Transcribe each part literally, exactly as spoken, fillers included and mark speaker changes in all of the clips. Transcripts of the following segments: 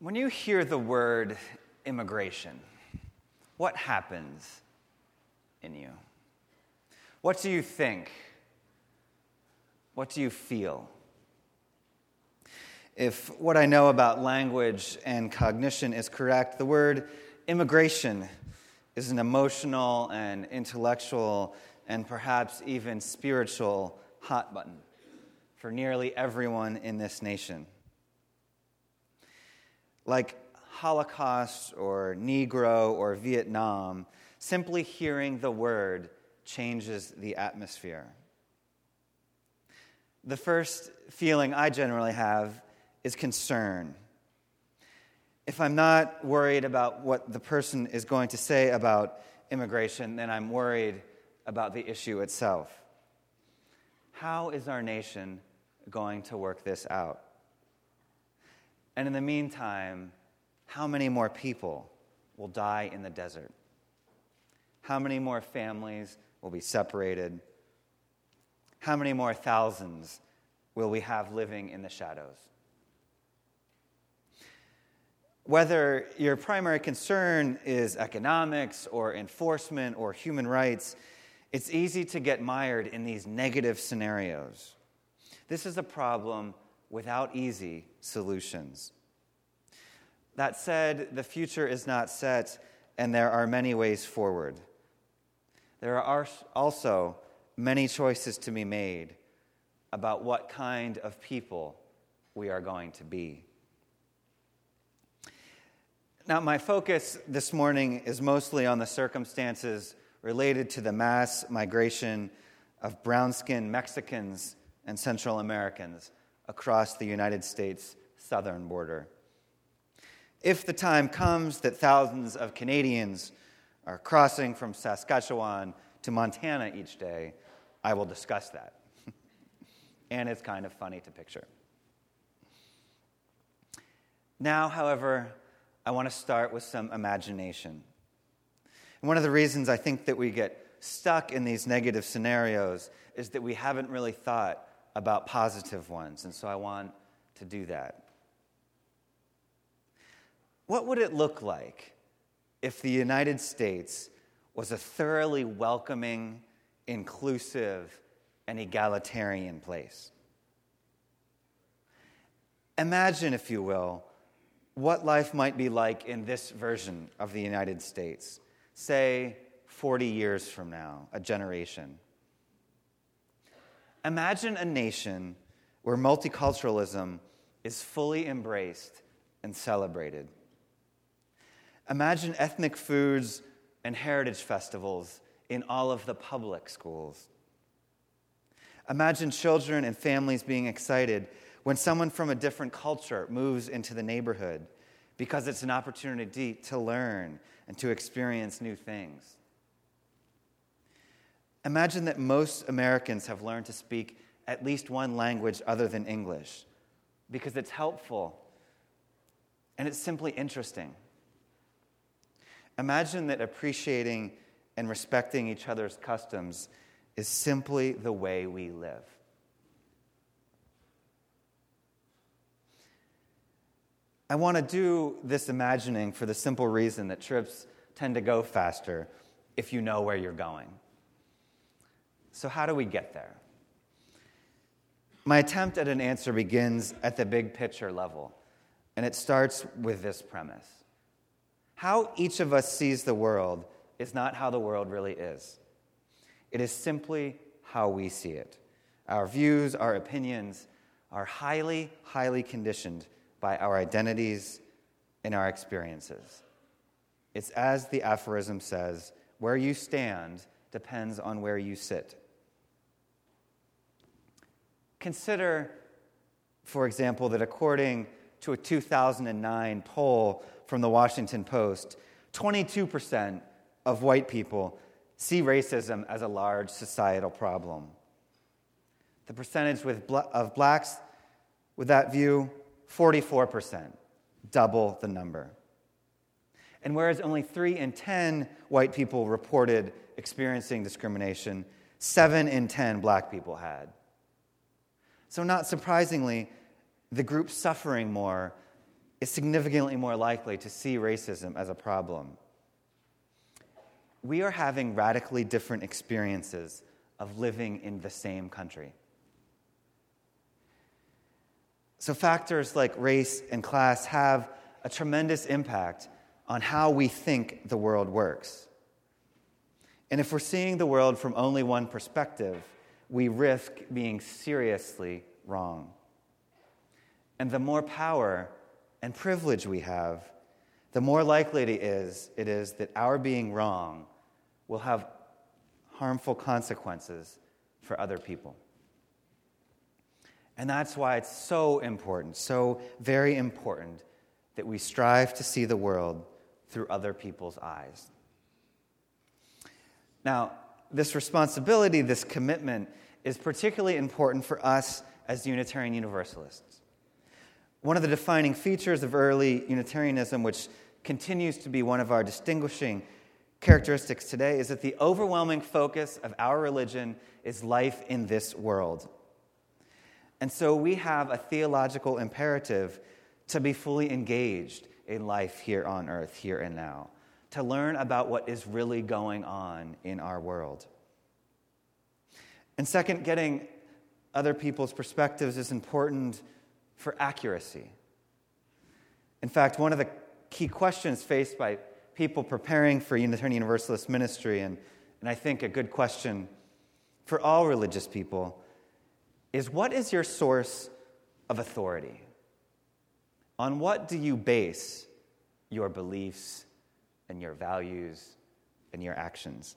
Speaker 1: When you hear the word immigration, what happens in you? What do you think? What do you feel? If what I know about language and cognition is correct, the word immigration is an emotional and intellectual and perhaps even spiritual hot button for nearly everyone in this nation. Like Holocaust or Negro or Vietnam, simply hearing the word changes the atmosphere. The first feeling I generally have is concern. If I'm not worried about what the person is going to say about immigration, then I'm worried about the issue itself. How is our nation going to work this out? And in the meantime, how many more people will die in the desert? How many more families will be separated? How many more thousands will we have living in the shadows? Whether your primary concern is economics or enforcement or human rights, it's easy to get mired in these negative scenarios. This is a problem without easy solutions. That said, the future is not set, and there are many ways forward. There are also many choices to be made about what kind of people we are going to be. Now, my focus this morning is mostly on the circumstances related to the mass migration of brown-skinned Mexicans and Central Americans across the United States southern border. If the time comes that thousands of Canadians are crossing from Saskatchewan to Montana each day, I will discuss that. And it's kind of funny to picture. Now, however, I want to start with some imagination. And one of the reasons I think that we get stuck in these negative scenarios is that we haven't really thought about positive ones, and so I want to do that. What would it look like if the United States was a thoroughly welcoming, inclusive, and egalitarian place? Imagine, if you will, what life might be like in this version of the United States, say forty years from now, a generation. Imagine a nation where multiculturalism is fully embraced and celebrated. Imagine ethnic foods and heritage festivals in all of the public schools. Imagine children and families being excited when someone from a different culture moves into the neighborhood because it's an opportunity to learn and to experience new things. Imagine that most Americans have learned to speak at least one language other than English because it's helpful and it's simply interesting. Imagine that appreciating and respecting each other's customs is simply the way we live. I want to do this imagining for the simple reason that trips tend to go faster if you know where you're going. So how do we get there? My attempt at an answer begins at the big picture level, and it starts with this premise. How each of us sees the world is not how the world really is. It is simply how we see it. Our views, our opinions are highly, highly conditioned by our identities and our experiences. It's as the aphorism says, where you stand depends on where you sit. Consider, for example, that according to a two thousand nine poll from the Washington Post, twenty-two percent of white people see racism as a large societal problem. The percentage with bl- of blacks with that view, forty-four percent, double the number. And whereas only three in ten white people reported experiencing discrimination, seven in ten black people had. So not surprisingly, the group suffering more is significantly more likely to see racism as a problem. We are having radically different experiences of living in the same country. So factors like race and class have a tremendous impact on how we think the world works. And if we're seeing the world from only one perspective, we risk being seriously wrong. And the more power and privilege we have, the more likely it is, it is that our being wrong will have harmful consequences for other people. And that's why it's so important, so very important, that we strive to see the world through other people's eyes. Now, this responsibility, this commitment, is particularly important for us as Unitarian Universalists. One of the defining features of early Unitarianism, which continues to be one of our distinguishing characteristics today, is that the overwhelming focus of our religion is life in this world. And so we have a theological imperative to be fully engaged in life here on earth, here and now, to learn about what is really going on in our world. And second, getting other people's perspectives is important for accuracy. In fact, one of the key questions faced by people preparing for Unitarian Universalist ministry, and, and I think a good question for all religious people, is what is your source of authority? On what do you base your beliefs and your values and your actions?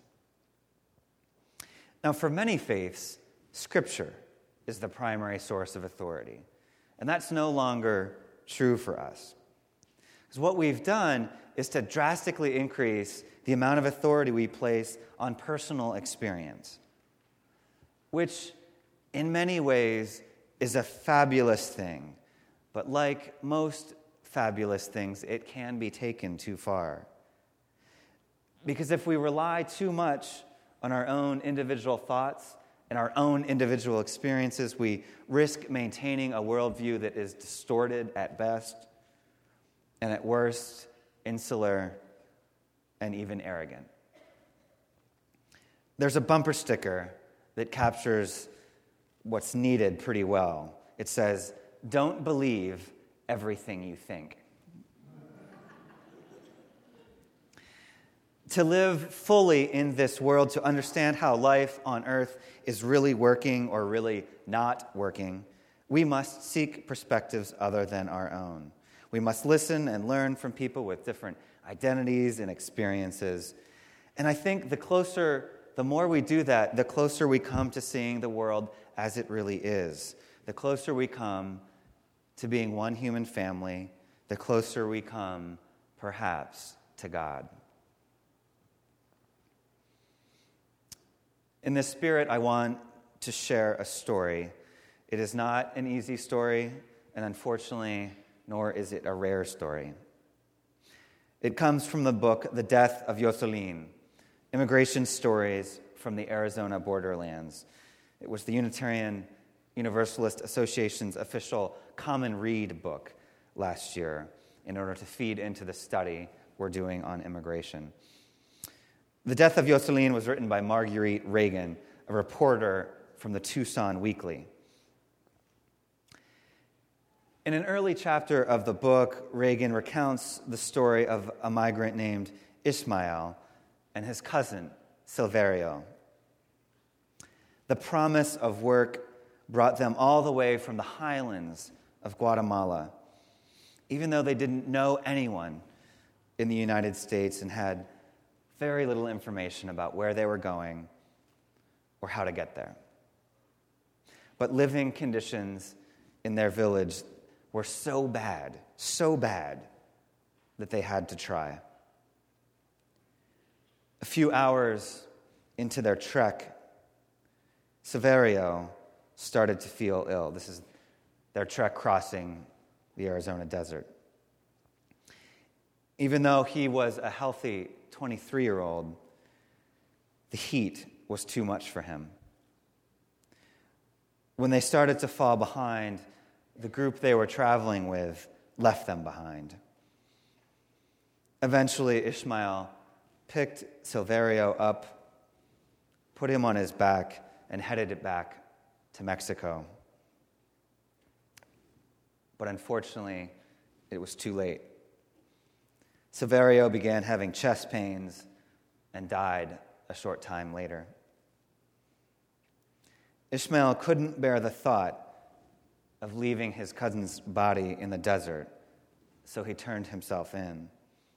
Speaker 1: Now, for many faiths, Scripture is the primary source of authority. And that's no longer true for us. Because what we've done is to drastically increase the amount of authority we place on personal experience, which in many ways is a fabulous thing. But like most fabulous things, it can be taken too far. Because if we rely too much on our own individual thoughts and our own individual experiences, we risk maintaining a worldview that is distorted at best, and at worst, insular and even arrogant. There's a bumper sticker that captures what's needed pretty well. It says, "Don't believe everything you think." To live fully in this world, to understand how life on earth is really working or really not working, we must seek perspectives other than our own. We must listen and learn from people with different identities and experiences. And I think the closer, the more we do that, the closer we come to seeing the world as it really is. The closer we come to being one human family, the closer we come, perhaps, to God. In this spirit, I want to share a story. It is not an easy story, and unfortunately, nor is it a rare story. It comes from the book, The Death of Yoselin, Immigration Stories from the Arizona Borderlands. It was the Unitarian Universalist Association's official common read book last year in order to feed into the study we're doing on immigration. The Death of Yoselin was written by Marguerite Reagan, a reporter from the Tucson Weekly. In an early chapter of the book, Reagan recounts the story of a migrant named Ishmael and his cousin, Silverio. The promise of work brought them all the way from the highlands of Guatemala, even though they didn't know anyone in the United States and had very little information about where they were going or how to get there. But living conditions in their village were so bad, so bad, that they had to try. A few hours into their trek, Silverio started to feel ill. This is their trek crossing the Arizona desert. Even though he was a healthy twenty-three-year-old, the heat was too much for him. When they started to fall behind, the group they were traveling with left them behind. Eventually, Ishmael picked Silverio up, put him on his back, and headed it back to Mexico. But unfortunately, it was too late. Silverio began having chest pains and died a short time later. Ishmael couldn't bear the thought of leaving his cousin's body in the desert, so he turned himself in.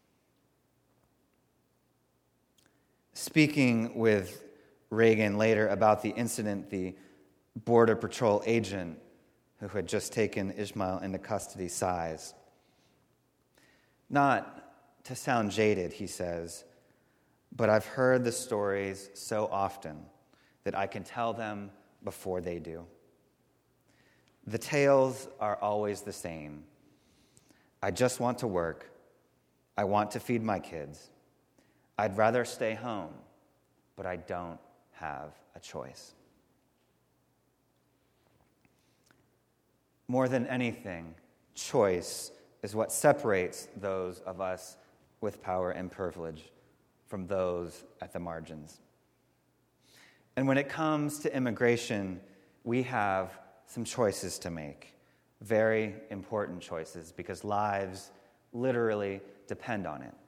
Speaker 1: Speaking with Reagan later about the incident, the Border Patrol agent who had just taken Ishmael into custody sighs. Not to sound jaded, he says, but I've heard the stories so often that I can tell them before they do. The tales are always the same. I just want to work. I want to feed my kids. I'd rather stay home, but I don't have a choice. More than anything, choice is what separates those of us with power and privilege from those at the margins. And when it comes to immigration, we have some choices to make, very important choices, because lives literally depend on it.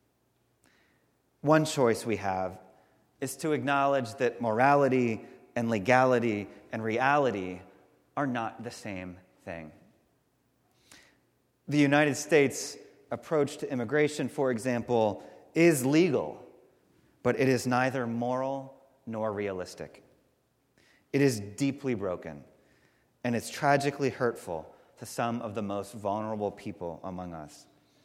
Speaker 1: One choice we have is to acknowledge that morality and legality and reality are not the same thing. The United States approach to immigration, for example, is legal, but it is neither moral nor realistic. It is deeply broken, and it's tragically hurtful to some of the most vulnerable people among us.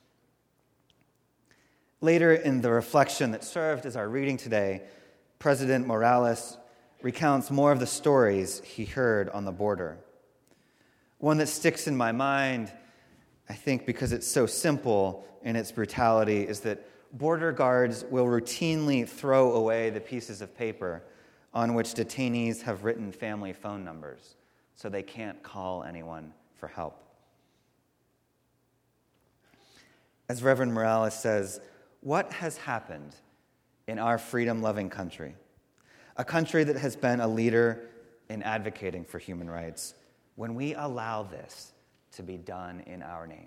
Speaker 1: Later in the reflection that served as our reading today, President Morales recounts more of the stories he heard on the border. One that sticks in my mind, I think because it's so simple in its brutality, is that border guards will routinely throw away the pieces of paper on which detainees have written family phone numbers so they can't call anyone for help. As Reverend Morales says, what has happened in our freedom-loving country, a country that has been a leader in advocating for human rights, when we allow this to be done in our name?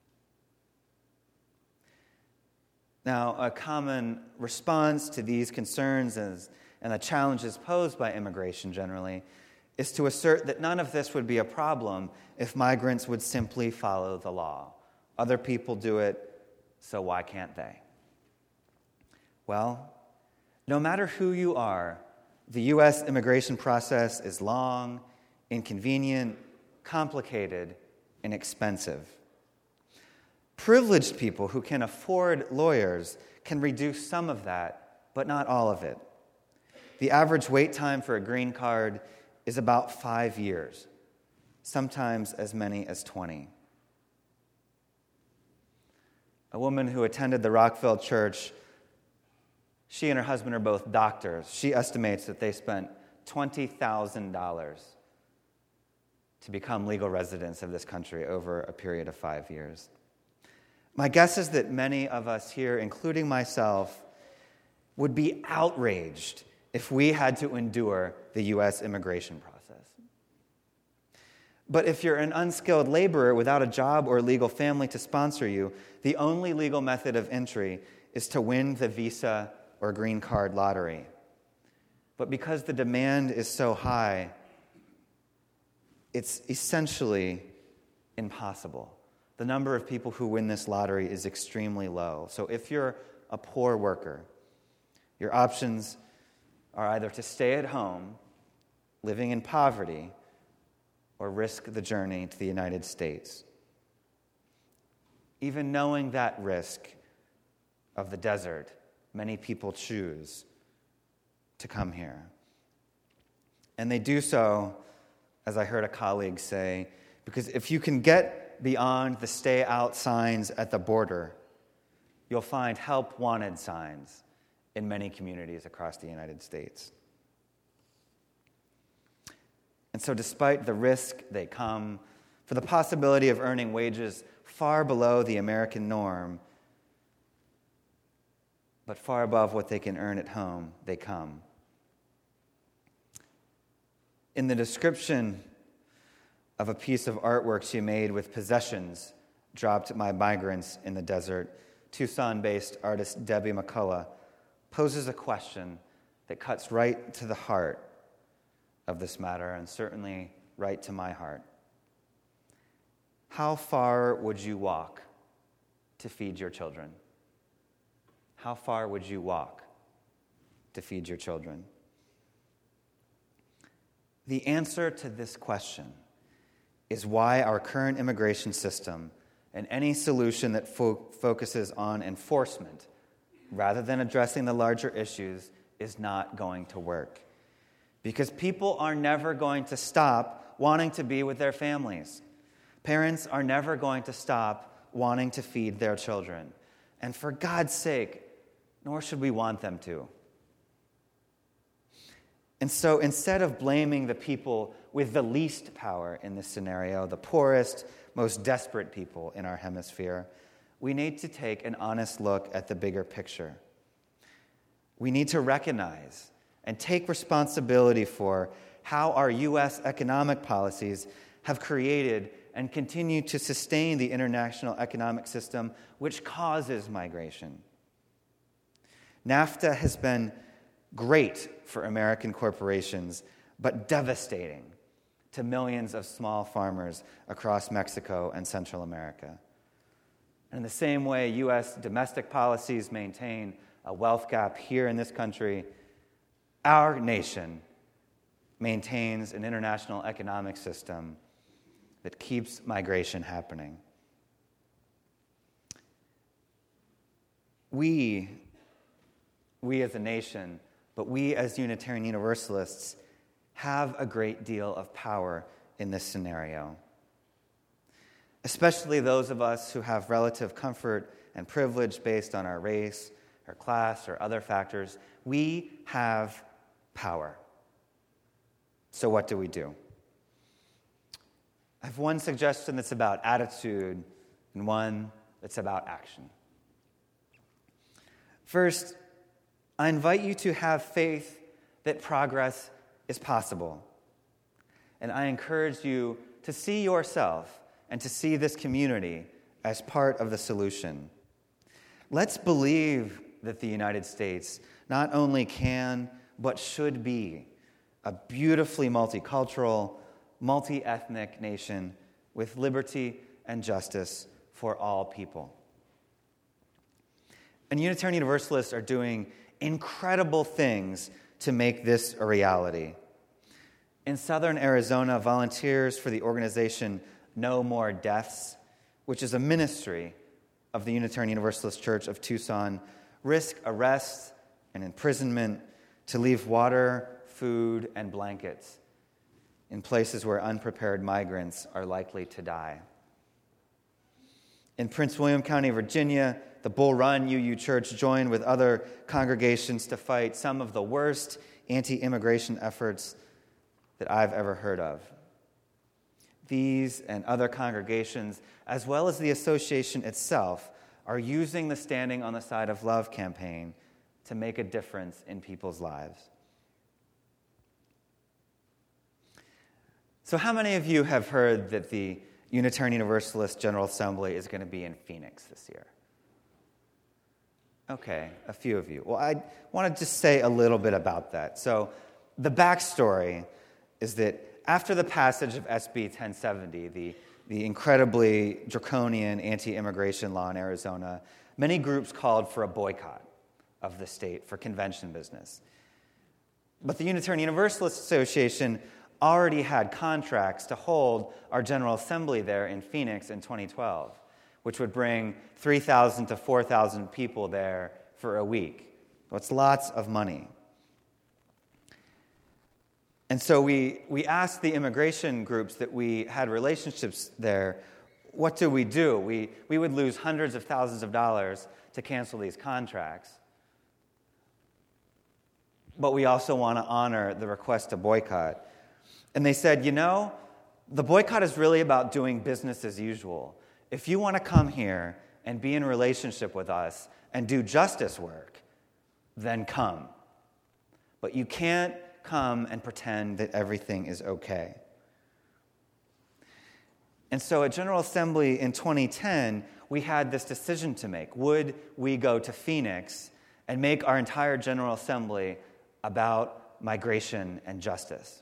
Speaker 1: Now, a common response to these concerns and the challenges posed by immigration generally is to assert that none of this would be a problem if migrants would simply follow the law. Other people do it, so why can't they? Well, no matter who you are, the U S immigration process is long, inconvenient, complicated, and expensive. Privileged people who can afford lawyers can reduce some of that, but not all of it. The average wait time for a green card is about five years, sometimes as many as twenty. A woman who attended the Rockville Church, she and her husband are both doctors. She estimates that they spent twenty thousand dollars to become legal residents of this country over a period of five years. My guess is that many of us here, including myself, would be outraged if we had to endure the U S immigration process. But if you're an unskilled laborer without a job or legal family to sponsor you, the only legal method of entry is to win the visa or green card lottery. But because the demand is so high, it's essentially impossible. The number of people who win this lottery is extremely low. So if you're a poor worker, your options are either to stay at home, living in poverty, or risk the journey to the United States. Even knowing that risk of the desert, many people choose to come here. And they do so, as I heard a colleague say, because if you can get beyond the stay out signs at the border, you'll find help wanted signs in many communities across the United States. And so despite the risk they come, for the possibility of earning wages far below the American norm, but far above what they can earn at home, they come. In the description of a piece of artwork she made with possessions dropped by migrants in the desert, Tucson-based artist Debbie McCullough poses a question that cuts right to the heart of this matter, and certainly right to my heart. How far would you walk to feed your children? How far would you walk to feed your children? The answer to this question is why our current immigration system and any solution that fo- focuses on enforcement rather than addressing the larger issues is not going to work. Because people are never going to stop wanting to be with their families. Parents are never going to stop wanting to feed their children. And for God's sake, nor should we want them to. And so instead of blaming the people with the least power in this scenario, the poorest, most desperate people in our hemisphere, we need to take an honest look at the bigger picture. We need to recognize and take responsibility for how our U S economic policies have created and continue to sustain the international economic system which causes migration. NAFTA has been great for American corporations, but devastating to millions of small farmers across Mexico and Central America. And in the same way U S domestic policies maintain a wealth gap here in this country, our nation maintains an international economic system that keeps migration happening. We, we as a nation, but we as Unitarian Universalists, have a great deal of power in this scenario. Especially those of us who have relative comfort and privilege based on our race, our class, or other factors, we have power. So what do we do? I have one suggestion that's about attitude and one that's about action. First, I invite you to have faith that progress is possible. And I encourage you to see yourself and to see this community as part of the solution. Let's believe that the United States not only can, but should be a beautifully multicultural, multi-ethnic nation with liberty and justice for all people. And Unitarian Universalists are doing incredible things to make this a reality. In southern Arizona, volunteers for the organization No More Deaths, which is a ministry of the Unitarian Universalist Church of Tucson, risk arrest and imprisonment to leave water, food, and blankets in places where unprepared migrants are likely to die. In Prince William County, Virginia, the Bull Run U U Church joined with other congregations to fight some of the worst anti-immigration efforts that I've ever heard of. These and other congregations, as well as the association itself, are using the Standing on the Side of Love campaign to make a difference in people's lives. So how many of you have heard that the Unitarian Universalist General Assembly is going to be in Phoenix this year? Okay, a few of you. Well, I want to just say a little bit about that. So the backstory is that after the passage of S B ten seventy, the, the incredibly draconian anti-immigration law in Arizona, many groups called for a boycott of the state for convention business. But the Unitarian Universalist Association already had contracts to hold our General Assembly there in Phoenix in twenty twelve, which would bring three thousand to four thousand people there for a week. So it's lots of money. And so we, we asked the immigration groups that we had relationships there, what do we do? We, we would lose hundreds of thousands of dollars to cancel these contracts. But we also want to honor the request to boycott. And they said, you know, the boycott is really about doing business as usual. if you want to come here and be in relationship with us and do justice work, then come. But you can't come and pretend that everything is okay. And so at General Assembly in twenty ten, we had this decision to make. Would we go to Phoenix and make our entire General Assembly about migration and justice?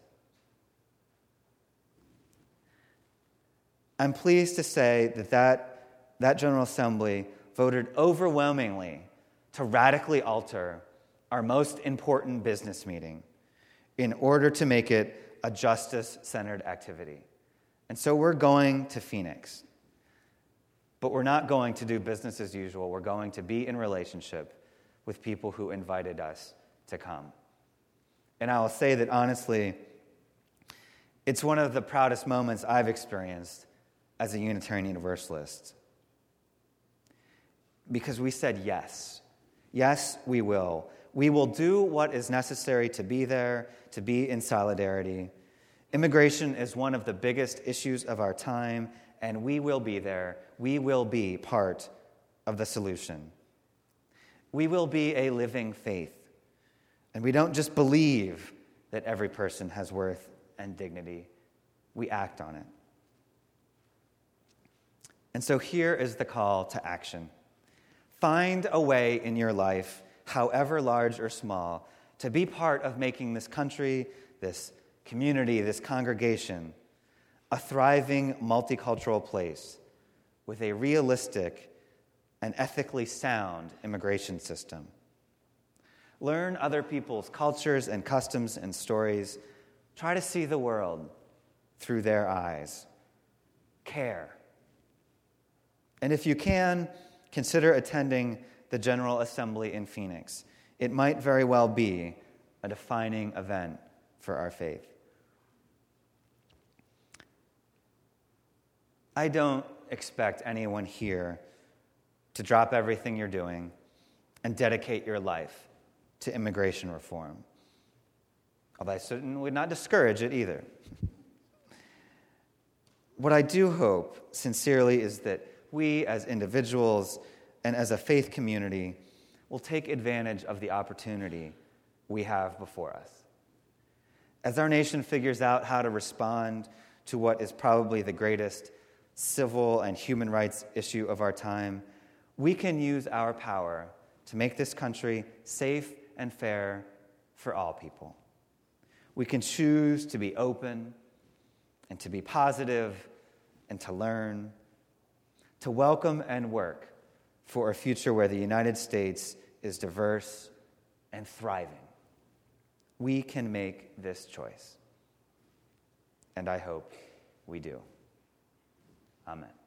Speaker 1: I'm pleased to say that that, that General Assembly voted overwhelmingly to radically alter our most important business meeting in order to make it a justice-centered activity. And so we're going to Phoenix. But we're not going to do business as usual. We're going to be in relationship with people who invited us to come. And I will say that honestly, it's one of the proudest moments I've experienced as a Unitarian Universalist. Because we said yes. Yes, we will. We will do what is necessary to be there, to be in solidarity. Immigration is one of the biggest issues of our time, and we will be there. We will be part of the solution. We will be a living faith, and we don't just believe that every person has worth and dignity. We act on it. And so here is the call to action. Find a way in your life, however large or small, to be part of making this country, this community, this congregation, a thriving multicultural place with a realistic and ethically sound immigration system. Learn other people's cultures and customs and stories. Try to see the world through their eyes. Care. And if you can, consider attending the General Assembly in Phoenix. It might very well be a defining event for our faith. I don't expect anyone here to drop everything you're doing and dedicate your life to immigration reform. Although I certainly would not discourage it either. What I do hope, sincerely, is that we as individuals and as a faith community will take advantage of the opportunity we have before us. As our nation figures out how to respond to what is probably the greatest civil and human rights issue of our time, we can use our power to make this country safe and fair for all people. We can choose to be open and to be positive and to learn, to welcome and work for a future where the United States is diverse and thriving. We can make this choice. And I hope we do. Amen.